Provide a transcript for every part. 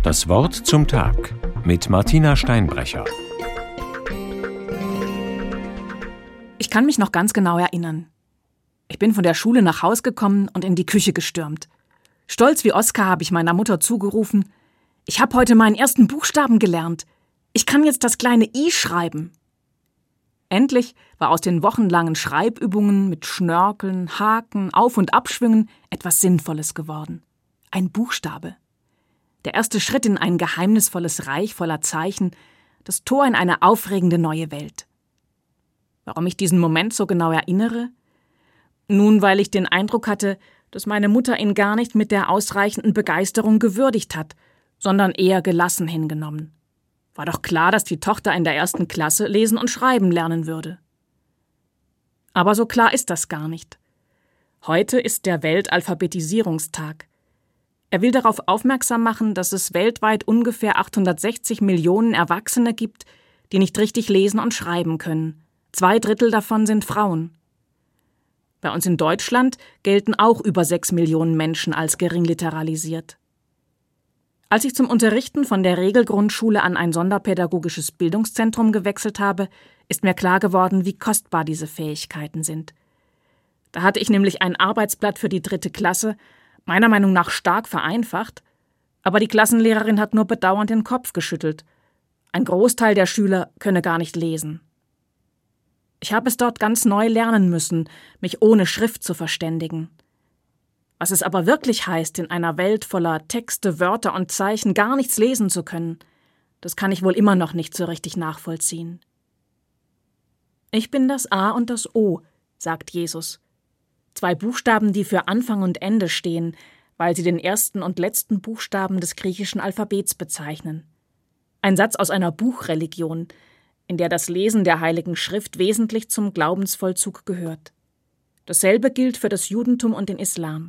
Das Wort zum Tag mit Martina Steinbrecher. Ich kann mich noch ganz genau erinnern. Ich bin von der Schule nach Haus gekommen und in die Küche gestürmt. Stolz wie Oskar habe ich meiner Mutter zugerufen: Ich habe heute meinen ersten Buchstaben gelernt. Ich kann jetzt das kleine I schreiben. Endlich war aus den wochenlangen Schreibübungen mit Schnörkeln, Haken, Auf- und Abschwingen etwas Sinnvolles geworden. Ein Buchstabe. Der erste Schritt in ein geheimnisvolles Reich voller Zeichen, das Tor in eine aufregende neue Welt. Warum ich diesen Moment so genau erinnere? Nun, weil ich den Eindruck hatte, dass meine Mutter ihn gar nicht mit der ausreichenden Begeisterung gewürdigt hat, sondern eher gelassen hingenommen. War doch klar, dass die Tochter in der 1. Klasse lesen und schreiben lernen würde. Aber so klar ist das gar nicht. Heute ist der Weltalphabetisierungstag. Er will darauf aufmerksam machen, dass es weltweit ungefähr 860 Millionen Erwachsene gibt, die nicht richtig lesen und schreiben können. 2/3 davon sind Frauen. Bei uns in Deutschland gelten auch über 6 Millionen Menschen als geringliteralisiert. Als ich zum Unterrichten von der Regelgrundschule an ein sonderpädagogisches Bildungszentrum gewechselt habe, ist mir klar geworden, wie kostbar diese Fähigkeiten sind. Da hatte ich nämlich ein Arbeitsblatt für die 3. Klasse, meiner Meinung nach stark vereinfacht, aber die Klassenlehrerin hat nur bedauernd den Kopf geschüttelt. Ein Großteil der Schüler könne gar nicht lesen. Ich habe es dort ganz neu lernen müssen, mich ohne Schrift zu verständigen. Was es aber wirklich heißt, in einer Welt voller Texte, Wörter und Zeichen gar nichts lesen zu können, das kann ich wohl immer noch nicht so richtig nachvollziehen. Ich bin das A und das O, sagt Jesus. 2 Buchstaben, die für Anfang und Ende stehen, weil sie den ersten und letzten Buchstaben des griechischen Alphabets bezeichnen. Ein Satz aus einer Buchreligion, in der das Lesen der Heiligen Schrift wesentlich zum Glaubensvollzug gehört. Dasselbe gilt für das Judentum und den Islam.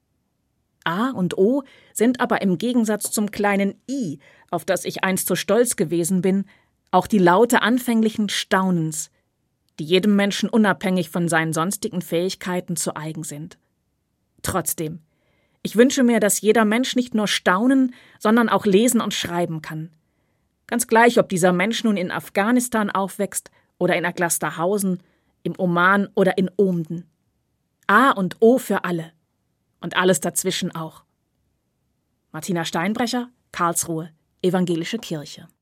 A und O sind aber im Gegensatz zum kleinen I, auf das ich einst so stolz gewesen bin, auch die Laute anfänglichen Staunens, die jedem Menschen unabhängig von seinen sonstigen Fähigkeiten zu eigen sind. Trotzdem, ich wünsche mir, dass jeder Mensch nicht nur staunen, sondern auch lesen und schreiben kann. Ganz gleich, ob dieser Mensch nun in Afghanistan aufwächst oder in Aglasterhausen, im Oman oder in Omden. A und O für alle. Und alles dazwischen auch. Martina Steinbrecher, Karlsruhe, Evangelische Kirche.